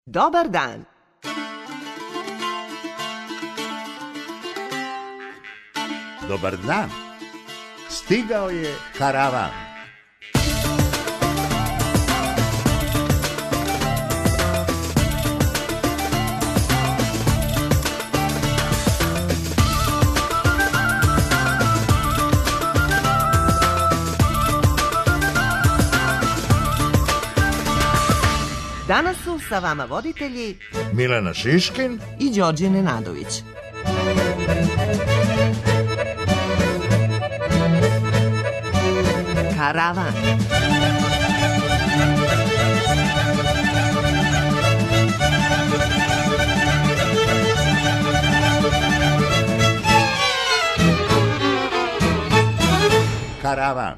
Dobar dan. Dobar dan. Stigao je karavan. Danas su sa vama voditelji Milena Šiškin i Đorđe Nenadović. Karavan. Karavan.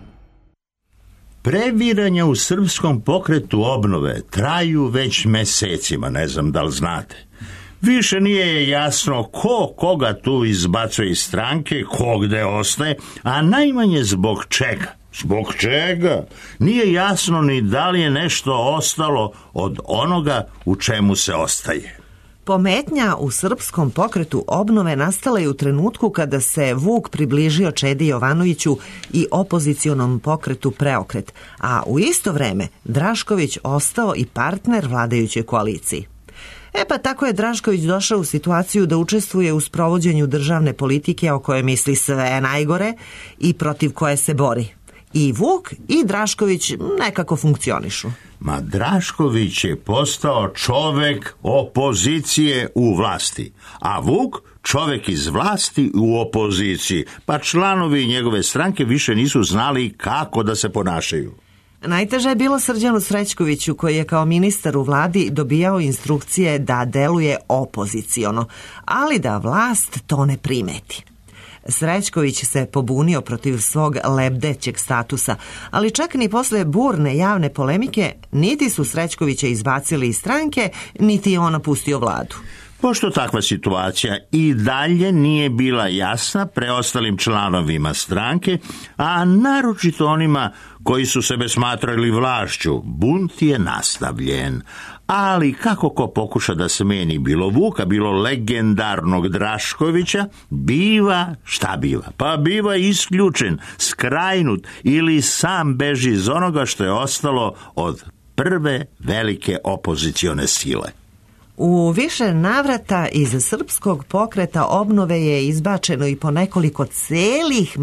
Previranja u Srpskom pokretu obnove traju već mesecima, ne znam da li znate. Više nije jasno ko koga tu izbacuje iz stranke, ko gde ostaje, a najmanje zbog čega. Zbog čega? Nije jasno ni da li je nešto ostalo od onoga u čemu se ostaje. Pometnja u Srpskom pokretu obnove nastala je u trenutku kada se Vuk približio Čedi Jovanoviću i opozicionom pokretu Preokret, a u isto vreme Drašković ostao i partner vladajućoj koaliciji. Pa tako je Drašković došao u situaciju da učestvuje u sprovođenju državne politike o kojoj misli sve najgore i protiv koje se bori. I Vuk i Drašković nekako funkcionišu. Ma Drašković je postao čovek opozicije u vlasti, a Vuk čovek iz vlasti u opoziciji, pa članovi njegove stranke više nisu znali kako da se ponašaju. Najteže je bilo Srđanu Srećkoviću, koji je kao ministar u vladi dobijao instrukcije da deluje opoziciono, ali da vlast to ne primeti. Srećković se pobunio protiv svog lebdećeg statusa, ali čak ni posle burne javne polemike niti su Srećkovića izbacili iz stranke, niti je on napustio vladu. Pošto takva situacija i dalje nije bila jasna preostalim članovima stranke, a naročito onima koji su sebe smatrali vlašću, bunt je nastavljen. Ali kako ko pokuša da smeni bilo Vuka, bilo legendarnog Draškovića, biva šta biva? Pa biva isključen, skrajnut ili sam beži iz onoga što je ostalo od prve velike opozicione sile. U više navrata iz Srpskog pokreta obnove je izbačeno i po nekoliko celih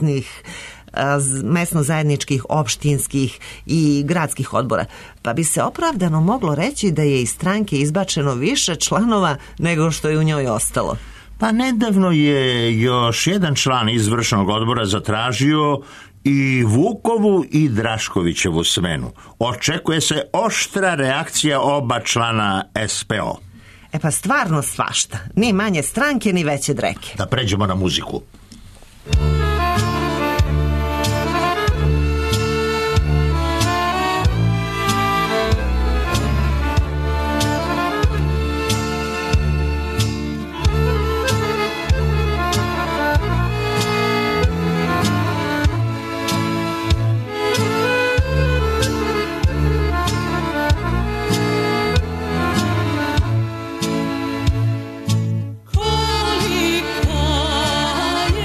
mesno-zajedničkih, opštinskih i gradskih odbora, pa bi se opravdano moglo reći da je iz stranke izbačeno više članova nego što je u njoj ostalo. Pa nedavno je još jedan član izvršnog odbora zatražio i Vukovu i Draškovićevu smenu. Očekuje se oštra reakcija oba člana SPO. Pa stvarno svašta. Ni manje stranke, ni veće dreke. Da pređemo na muziku. Kolika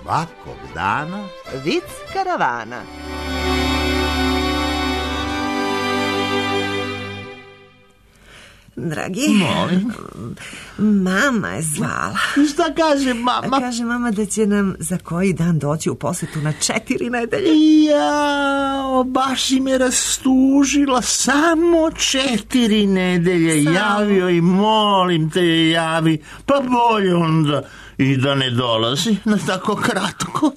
svakog dana Vic karavana. Dragi, molim. Mama je zvala. Šta kaže mama? Kaže mama da će nam za koji dan doći u posetu na 4 nedelje. Jao, baš si me rastužila. Samo 4 nedelje. Javio i molim te javi. Pa bolje onda i da ne dolazi na tako kratko.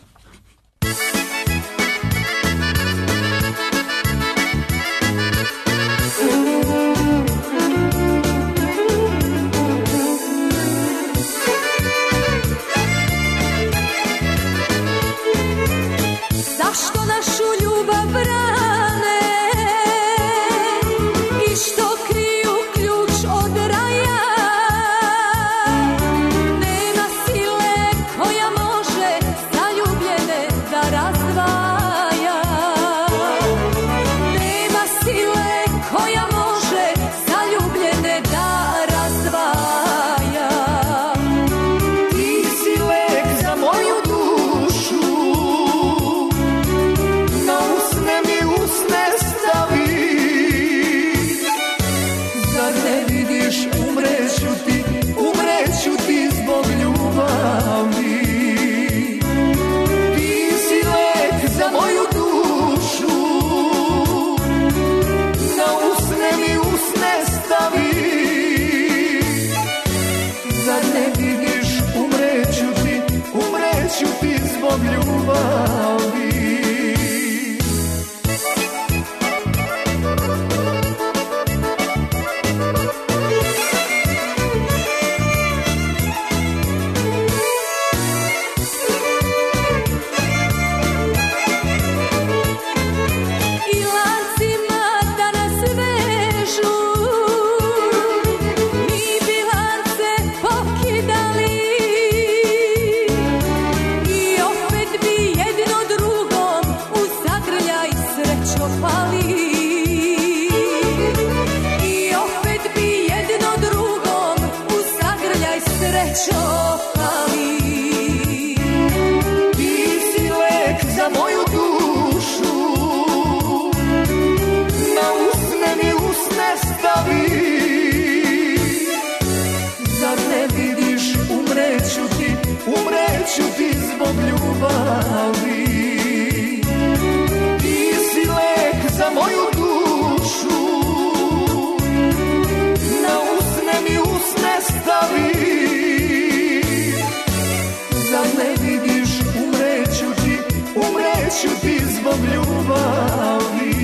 Zašto našu ljubav brane i što kriju ključ od raja? Nema sile koja može zaljubljene da razdvaja. Nema sile koja može zaljubljene da razdvaja. Ti si lek za moju dušu, na usne mi usne stavi. Zar ne vidiš, umreću ti zbog ljubavi. Ti si lek za moju dušu, na usne mi usne stavi. Zar ne vidiš, umreću ti zbog ljubavi. I lancima da nas vežu, mi bi lance pokidali i opet bi jedno drugom u zagrljaj srećo pali. I opet bi jedno drugom u zagrljaj srećo pali. Ti si lek za moju dušu, na usne mi usne stavi. Zar ne vidiš, umreću ti zbog ljubavi. Ti si lek za moju dušu, na usne mi usne stavi. Zar ne vidiš, umreću ti zbog ljubavi.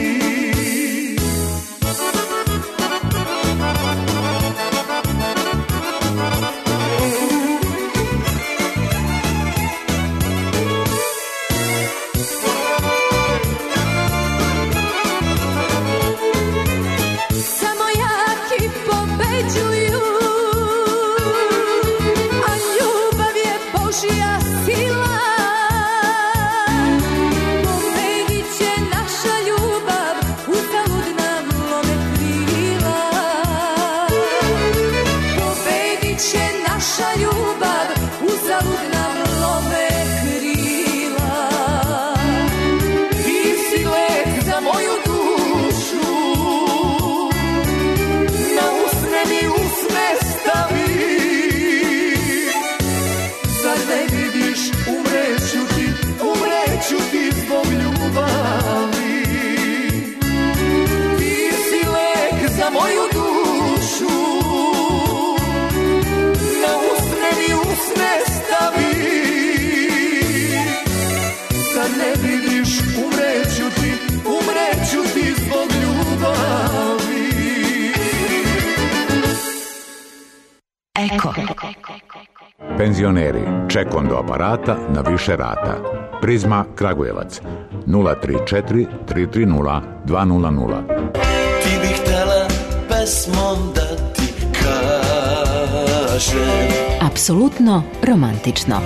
Samo jaki pobeđuju, a ljubav je Božja sila. Pobedit će naša ljubav, uzalud nam lome krila. Pobedit će naša ljubav, uzalud nam lome krila. Ti si lek za moju dušu, na usne mi usne stavi. Zar ne vidiš, umreću ti zbog ljubavi. Ti si lek za moju dušu, na usne mi usne stavi. Zar ne vidiš, umreću ti zbog ljubavi. Eko. Penzioneri, ček do aparata na više rata. Prizma Kragujevac 034 330 200. Ti bih htela pesmom da ti kažem Apsolutno romantično.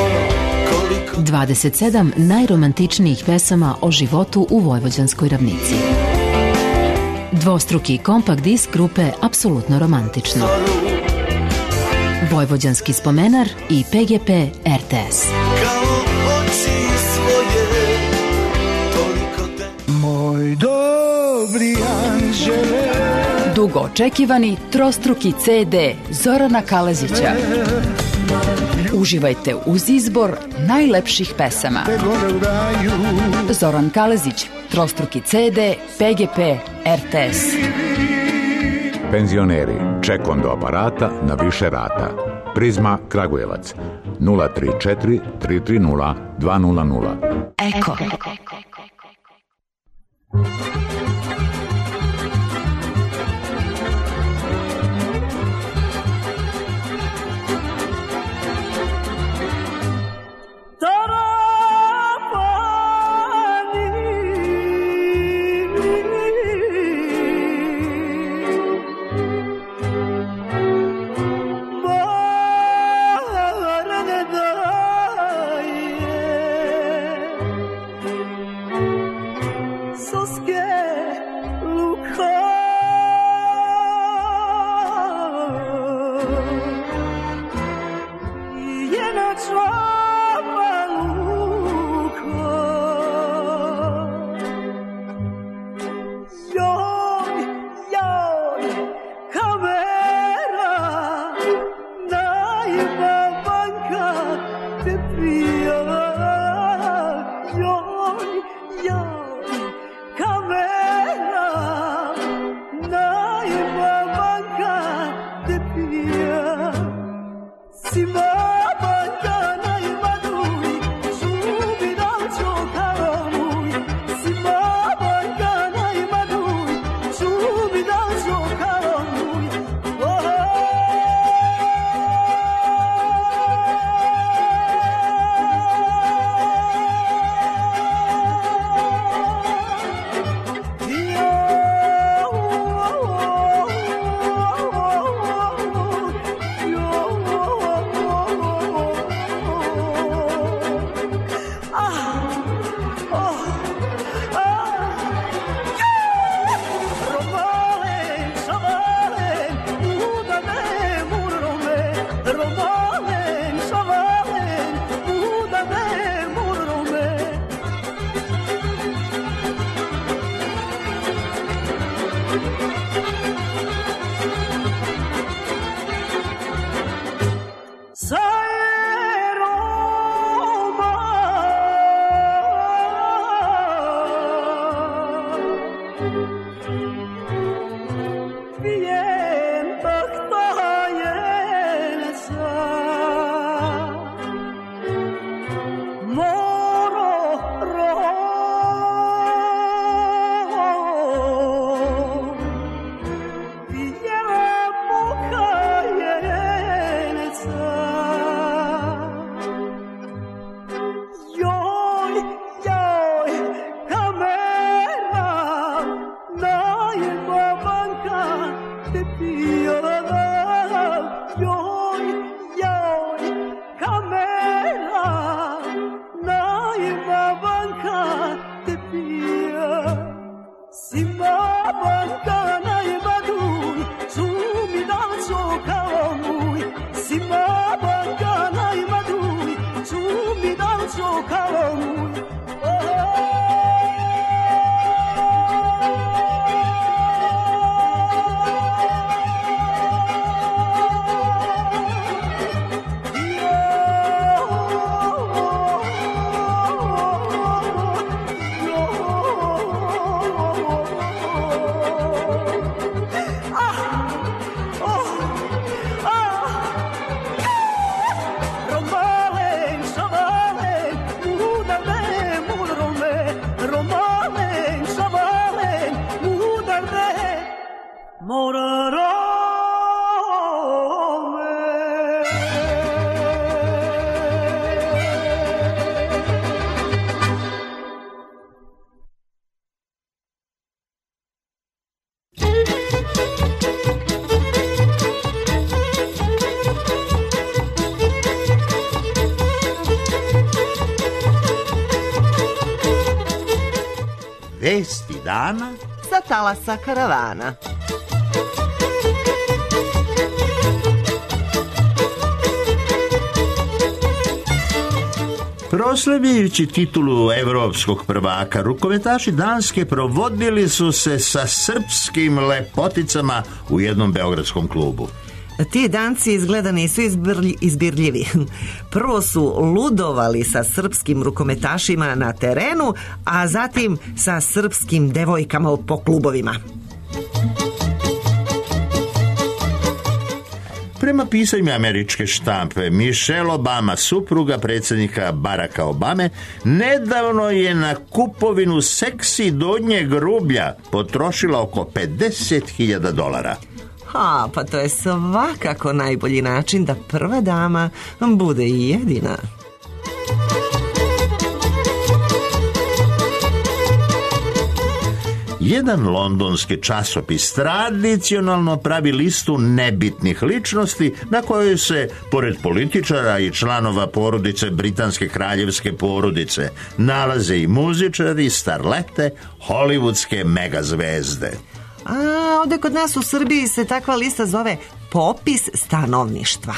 27 najromantičnijih pesama o životu u Vojvođanskoj ravnici. Dvostruki kompakt disk grupe Apsolutno romantično. Vojvođanski spomenar i PGP RTS. kao Moj dobri anđele. Dugo očekivani trostruki CD Zorana Kalezića. Uživajte uz izbor najlepših pesama. Zoran Kalezić, trostruki CD, PGP, RTS. Penzioneri, ček do aparata na više rata. Prizma Kragujevac 034 330 200. Eko. Vesti dana sa talasa karavana. Proslavljajući titulu evropskog prvaka, rukometaši Danske provodili su se sa srpskim lepoticama u jednom beogradskom klubu. Ti Danci izgleda nisu izbirljivi. Prvo su ludovali sa srpskim rukometašima na terenu, a zatim sa srpskim devojkama po klubovima. Prema pisanju američke štampe, Michelle Obama, supruga predsjednika Baracka Obame, nedavno je na kupovinu seksi donjeg rublja potrošila oko $50.000. Pa to je svakako najbolji način da prva dama bude i jedina. Jedan londonski časopis tradicionalno pravi listu nebitnih ličnosti na kojoj se, pored političara i članova porodice britanske kraljevske porodice, nalaze i muzičari, starlete, hollywoodske megazvezde. Ovdje kod nas u Srbiji se takva lista zove popis stanovništva.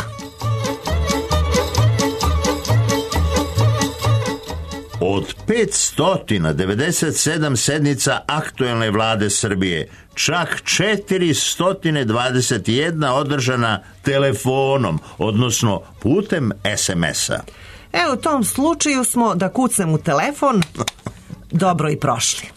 Od 597 sednica aktuelne vlade Srbije, čak 421 održana telefonom, odnosno putem SMS-a. U tom slučaju smo, da kucnem u telefon, dobro i prošli.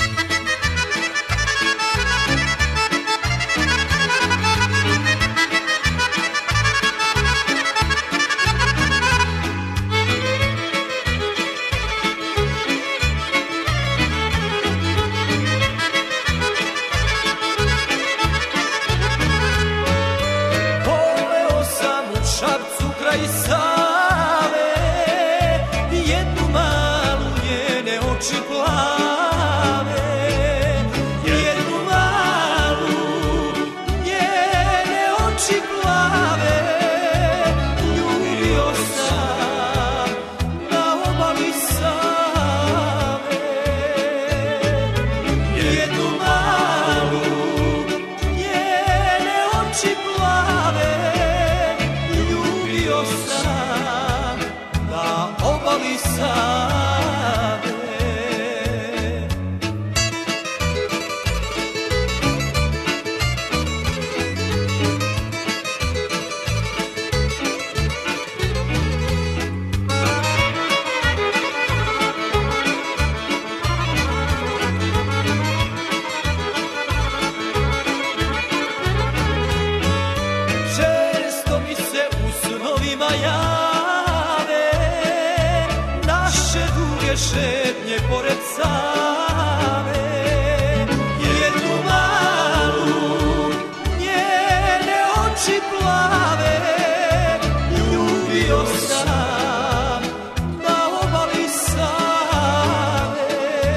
Šetnje pored Save, jednu malu, njene oči plave, ljubio sam na obali Save.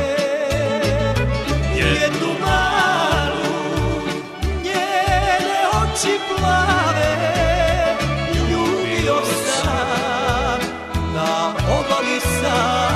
Jednu malu, njene oči plave, ljubio sam na obali Save.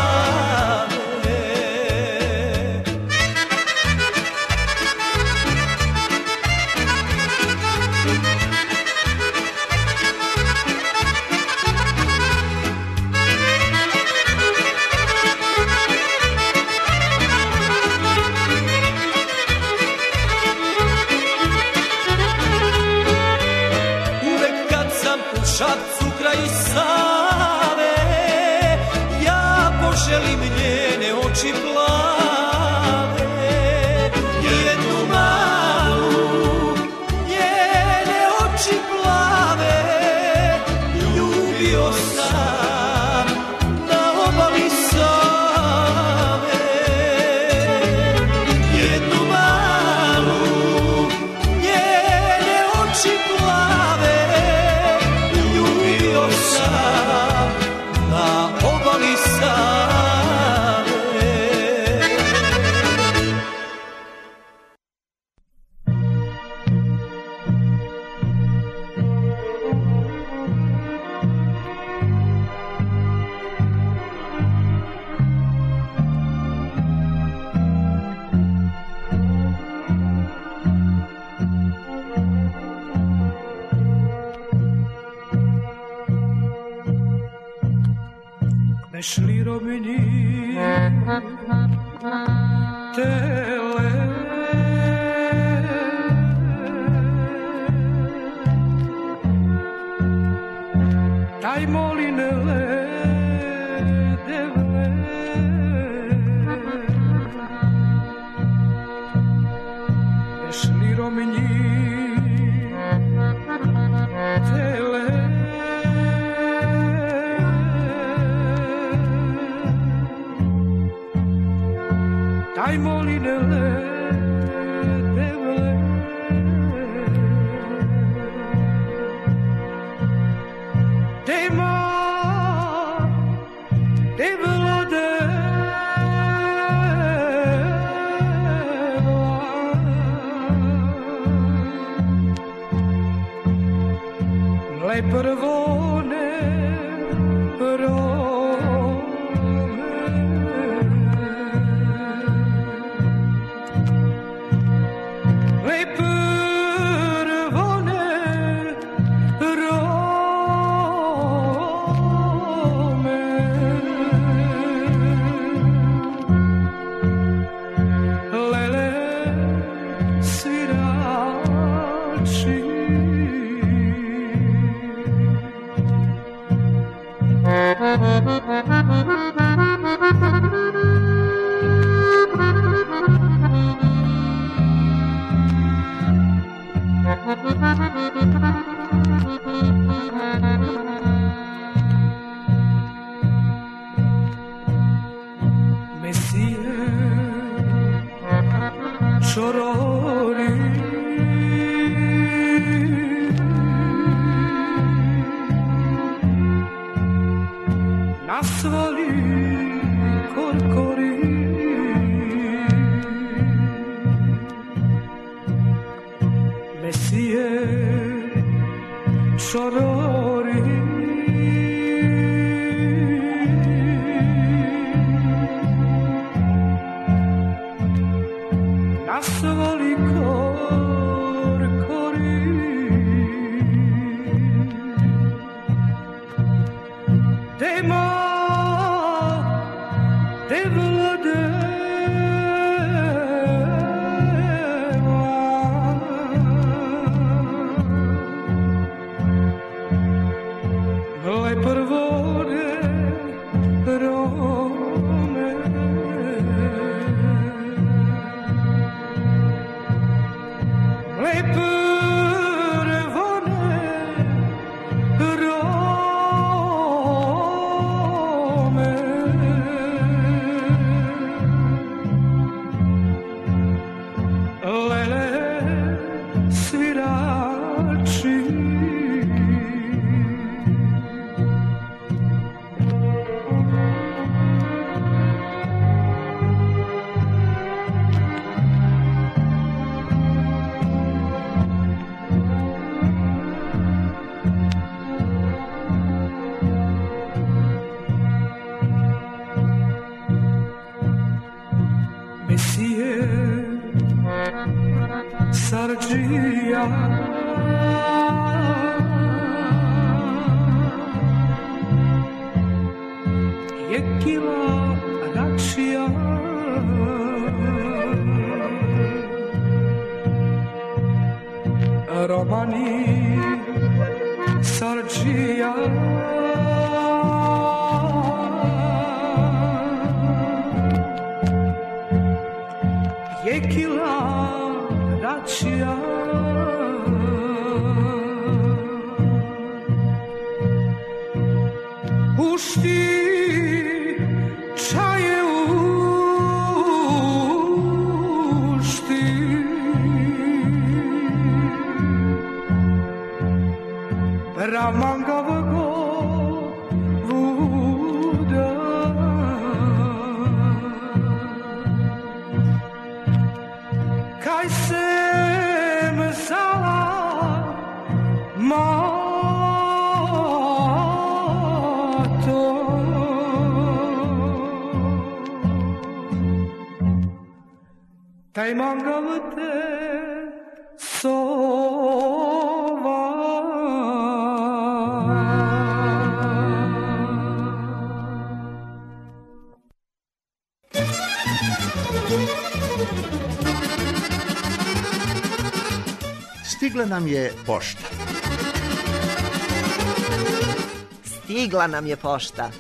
Šapcu kraj Save, ja poželim njene oči plave. Jednu malu, njene oči plave, ljubio sam na obali Save. Jednu malu, njene oči plave, ljubio sam Mešliro meni tele taj moline devle Mešliro meni tele taj moline devle tema devla le prvone taj mangavate sova. Stigla nam je pošta. Stigla nam je pošta.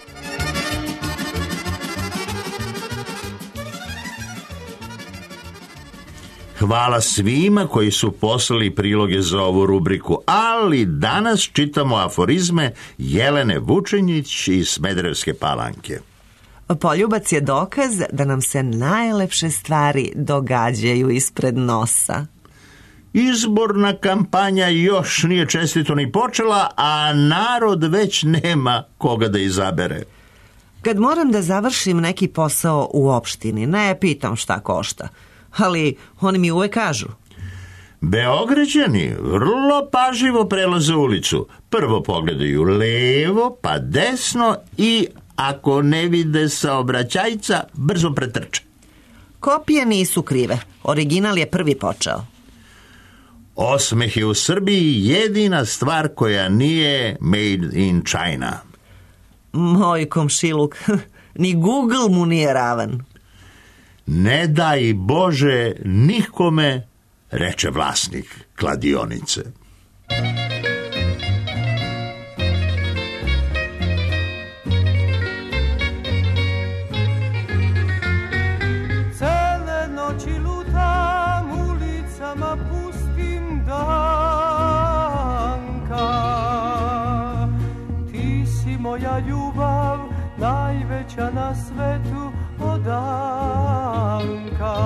Hvala svima koji su poslali priloge za ovu rubriku, ali danas čitamo aforizme Jelene Vučenjić iz Smederevske Palanke. Poljubac je dokaz da nam se najlepše stvari događaju ispred nosa. Izborna kampanja još nije čestito ni počela, a narod već nema koga da izabere. Kad moram da završim neki posao u opštini, ne pitam šta košta, ali oni mi uvek kažu: Beograđani vrlo pažljivo prelaze ulicu. Prvo pogledaju levo, pa desno i ako ne vide saobraćajca, brzo pretrče. Kopije nisu krive, original je prvi počeo. Osmeh je u Srbiji jedina stvar koja nije made in China. Moj komšiluk, ni Google mu nije ravan. Ne daj Bože nikome, reče vlasnik kladionice. Cele noći lutam ulicama pustim Danka. Ti si moja ljubav, najveća na svetu od Danka.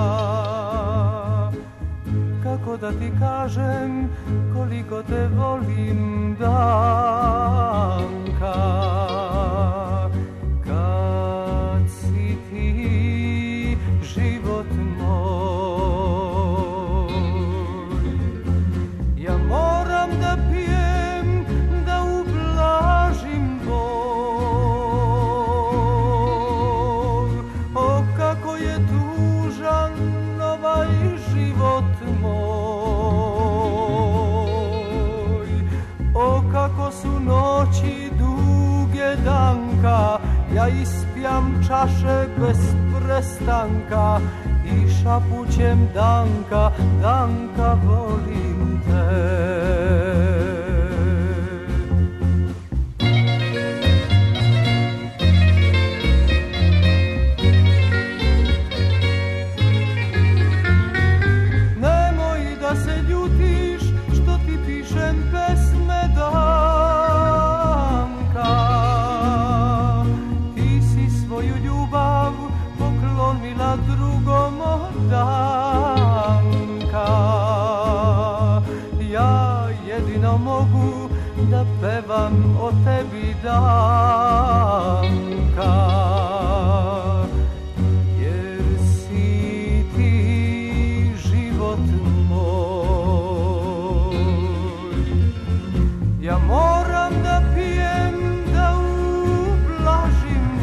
Kako da ti kažem koliko te volim, Danka. Kad si ti život moj, ja moram da pijem da ublažim bol. O kako je tužan ovaj život moj, o kako su noći duge, Danka. Ja ispijam čaše bez prestanka i šapućem: Danka, Danka, volim te. Nemoj da se ljutiš što ti pišem pesme, Danka. Ti si svoju ljubav poklonila drugom, Danka. Ja jedino mogu da pevam o tebi, Danka. Jer si ti život moj. Ja moram da pijem da ublažim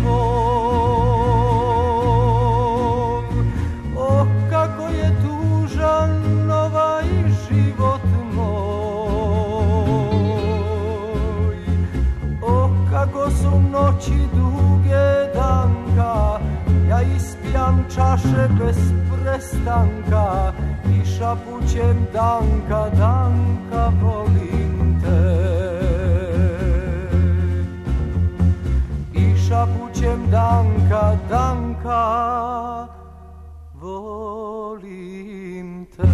bol. O kako je tužan ovaj život moj. O kako su noći duge, Danka. Ja ispijam čaše bez prestanka i šapućem: Danka, Danka, volim te. I šapućem: Danka, Danka, volim te.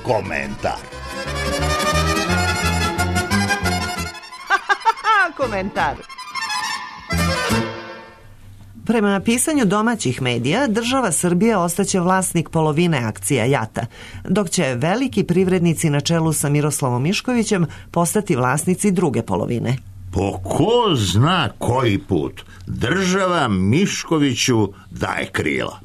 komentar. Komentar. Prema pisanju domaćih medija, država Srbija ostaće vlasnik polovine akcija JAT-a, dok će veliki privrednici na čelu sa Miroslavom Miškovićem postati vlasnici druge polovine. Po ko zna koji put država Miškoviću daje krila.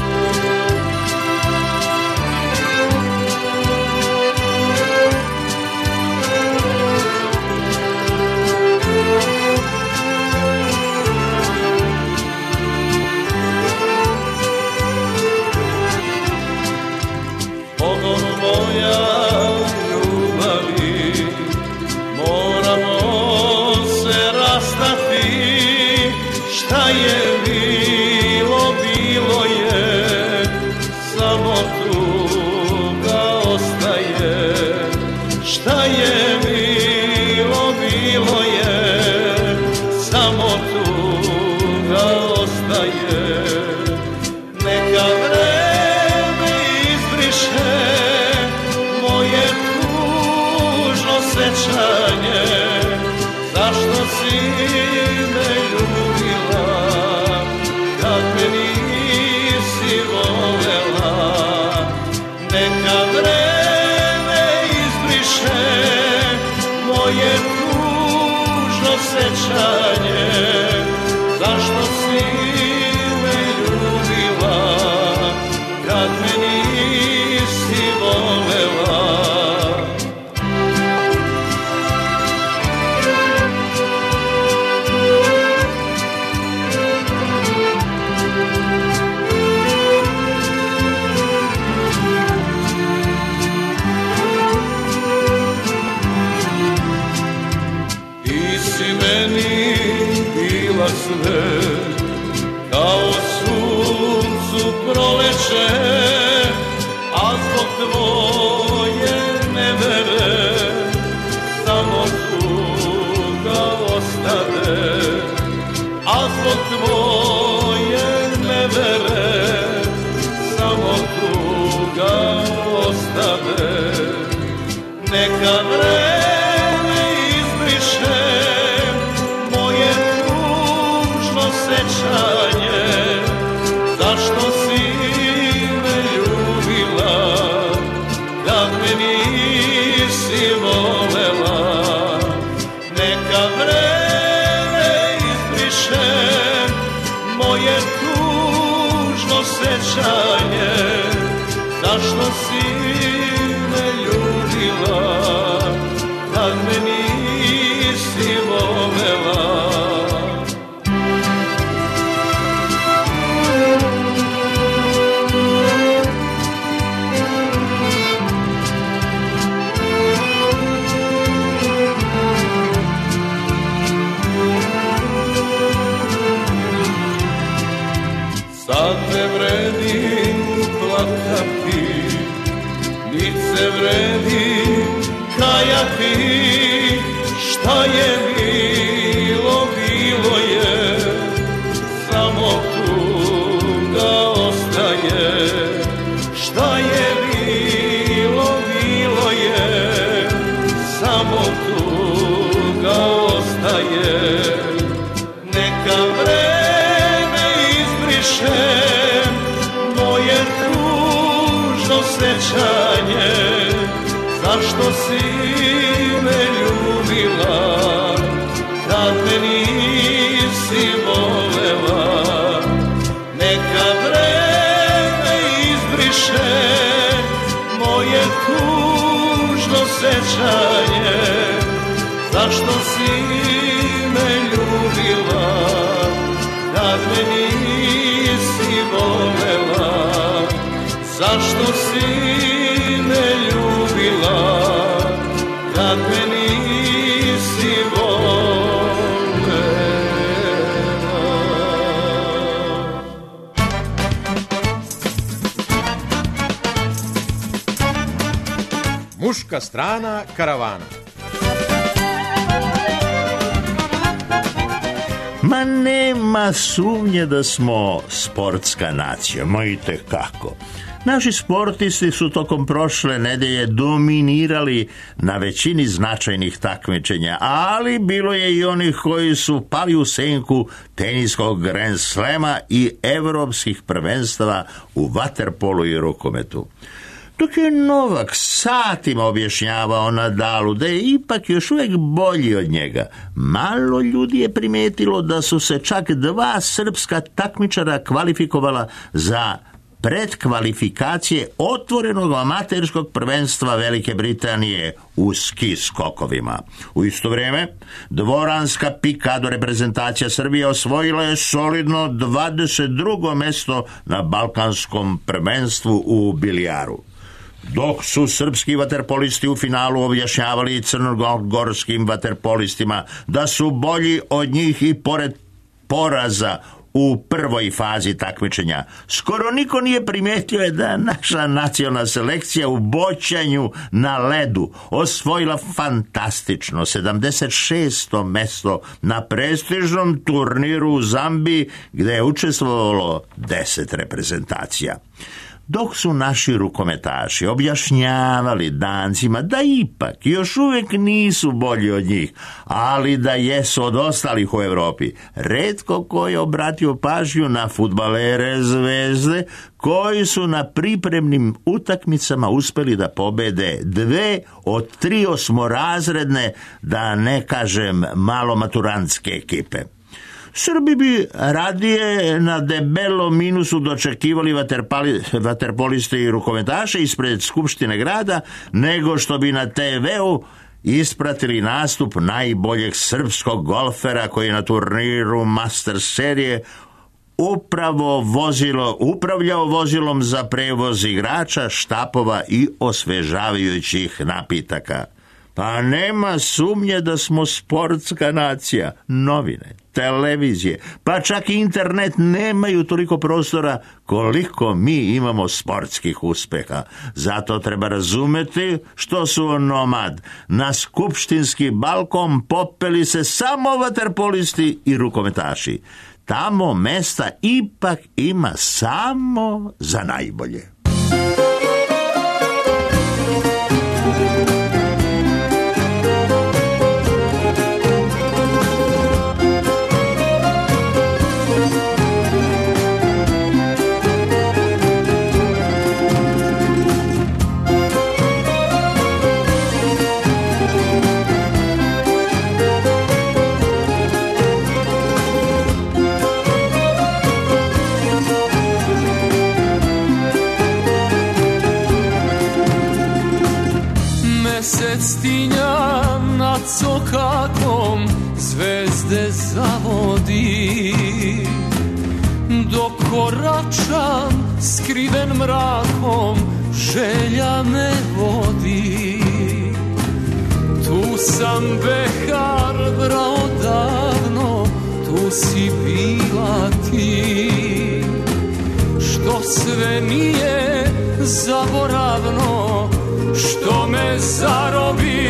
Šta je bilo, bilo je, samo tuga ostaje. Šta je bilo, bilo je, samo tuga ostaje. Neka vreme izbriše moje tužno sećanje. Zašto si me ljubila, kad me nisi volela? Neka vreme izbriše moje tužno sećanje. Zašto si me ljubila, kad me nisi volela? Sve kao suncu proleće, a zbog tvoje nevere samo tuga ostade. A zbog tvoje nevere samo tuga ostade. Neka vreme izbriše moje sećanje. Zašto si me ljubila, kad me nisi volela? Neka vreme izbriše moje tužno sećanje. Zašto si me ljubila, kad me nisi volela? Sad ne vredi plakati, nit se vredi kajati. Šta je bilo, bilo je, samo tuga ostaje. Šta je bilo, bilo je, samo tuga ostaje. Neka vreme izbriše moje tužno sećanje. Zašto si me ljubila, kad me nisi volela? Neka vreme izbriše moje tužno sećanje. Zašto si me ljubila, kad me nisi volela? Zašto si me ljubila, kad me nisi volela? Muška strana karavana. Ma nema sumnje da smo sportska nacija, ma i tekako. Naši sportisti su tokom prošle nedelje dominirali na većini značajnih takmičenja, ali bilo je i onih koji su pali u senku teniskog Grand Slema i evropskih prvenstava u vaterpolu i rukometu. Dok je Novak satima objašnjavao Nadalu da je ipak još uvijek bolji od njega, malo ljudi je primetilo da su se čak 2 srpska takmičara kvalifikovala za predkvalifikacije otvorenog amaterskog prvenstva Velike Britanije u ski skokovima. U isto vrijeme, dvoranska pikado reprezentacija Srbije osvojila je solidno 22. mjesto na balkanskom prvenstvu u bilijaru. Dok su srpski vaterpolisti u finalu objašnjavali crnogorskim vaterpolistima da su bolji od njih i pored poraza u prvoj fazi takmičenja, skoro niko nije primijetio da naša nacionalna selekcija u boćanju na ledu osvojila fantastično 76. mjesto na prestižnom turniru u Zambiji, gdje je učestvovalo 10 reprezentacija. Dok su naši rukometaši objašnjavali Dancima da ipak još uvijek nisu bolji od njih, ali da jesu od ostalih u Europi, retko ko je obratio pažnju na fudbalere Zvezde koji su na pripremnim utakmicama uspjeli da pobede 2 od 3 osmorazredne, da ne kažem malomaturantske ekipe. Srbi bi radije na debelom minusu dočekivali vaterpoliste i rukometaše ispred Skupštine grada, nego što bi na TV-u ispratili nastup najboljeg srpskog golfera koji je na turniru Masters serije upravljao vozilom za prevoz igrača, štapova i osvežavajućih napitaka. Pa nema sumnje da smo sportska nacija. Novine, televizije, pa čak i internet nemaju toliko prostora koliko mi imamo sportskih uspeha. Zato treba razumeti što su nomad na skupštinski balkon popeli se samo vaterpolisti i rukometaši. Tamo mesta ipak ima samo za najbolje. Stinja nad cokakom zvezde zavodi, dok koračam skriven mrakom želja me vodi. Tu sam behar brao davno, tu si bila ti, što sve nije zaboravno, što me zarobi.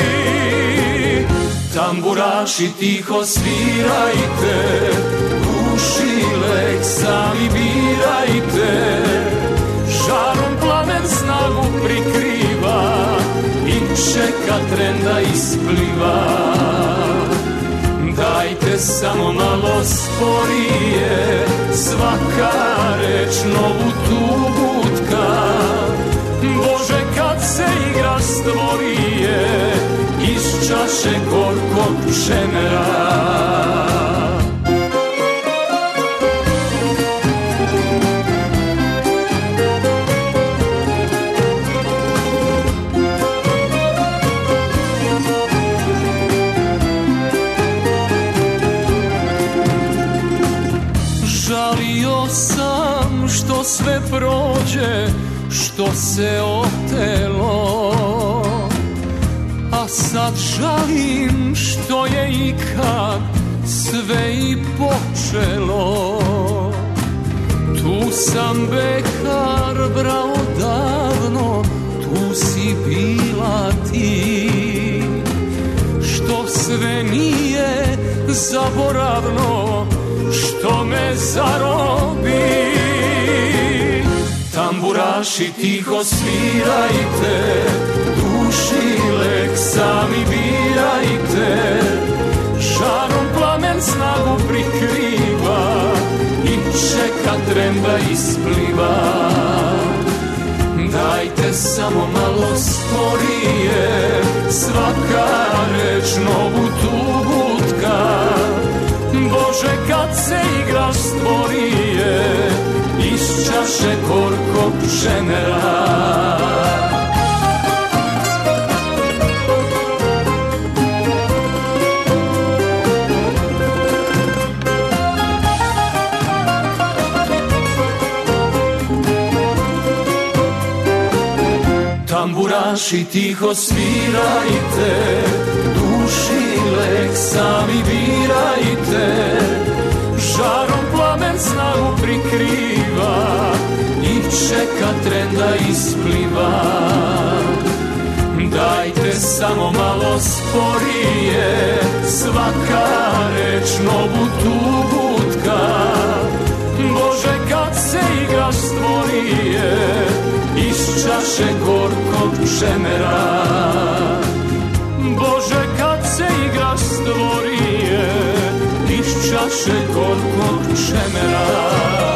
Tamburaši tiho svirajte, uši lek sami birajte, žarom plamen snagu prikriva i čeka trenda ispliva. Dajte samo malo sporije, svaka reč novu tugutka. Bože, kad se igra stvorije iz čaše gorkog čemera. Žalio sam što sve prođe, što se otelo, a sad žalim što je ikad sve i počelo. Tu sam behar brao davno, tu si bila ti, što sve nije zaboravno, što me zarobi. Tamburaši tiho svirajte, duši lek sami birajte, žarom plamen snagu prikriva i čeka tren da ispliva. Dajte samo malo sporije, svaka reč novu tugu tka. Bože, kad se igraš stvorije, iz čaše gorkog pšenera. Tamburaši tiho svirajte, duši lek sami birajte, žarom plamen snagu prikriva i čeka tren da ispliva. Dajte samo malo sporije, svaka reč novu tugu tka. Bože, kad se igraš stvorije, iz čaše gorkog pšenera. Bože, kad se igraš stvorije, iz čaše gorkog pšenera.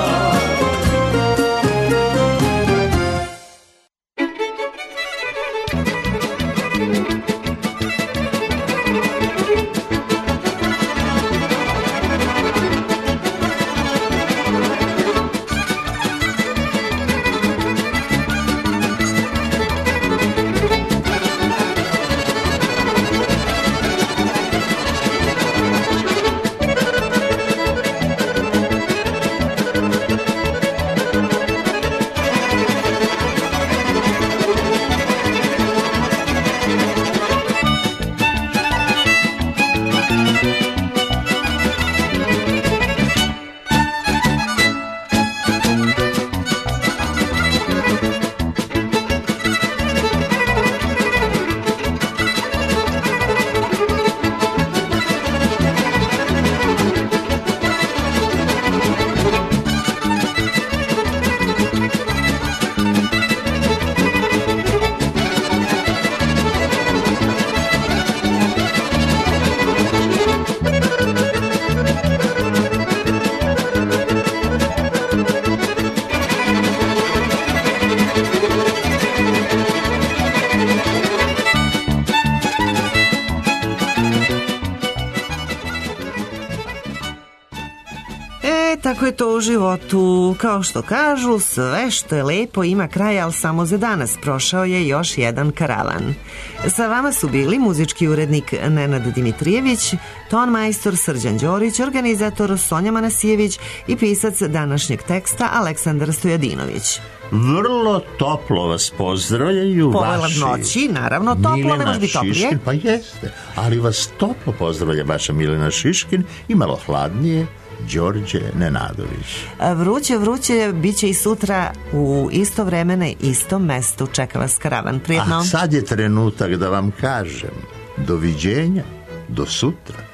Tako je to u životu, kao što kažu, sve što je lepo ima kraj, ali samo za danas. Prošao je još jedan karavan. Sa vama su bili muzički urednik Nenad Dimitrijević, ton majstor Srđan Đorić, organizator Sonja Manasijević i pisac današnjeg teksta Aleksandar Stojadinović. Vrlo toplo vas pozdravljaju vaši... Povelad noći, naravno, toplo, ne može biti toplije. Šiškin, pa jeste, ali vas toplo pozdravlja vaša Milena Šiškin i malo hladnije Đorđe Nenadović. Vruće, bit će i sutra u isto vreme na istom mestu. Čeka vas karavan. Prijetno. A sad je trenutak da vam kažem doviđenja, do sutra.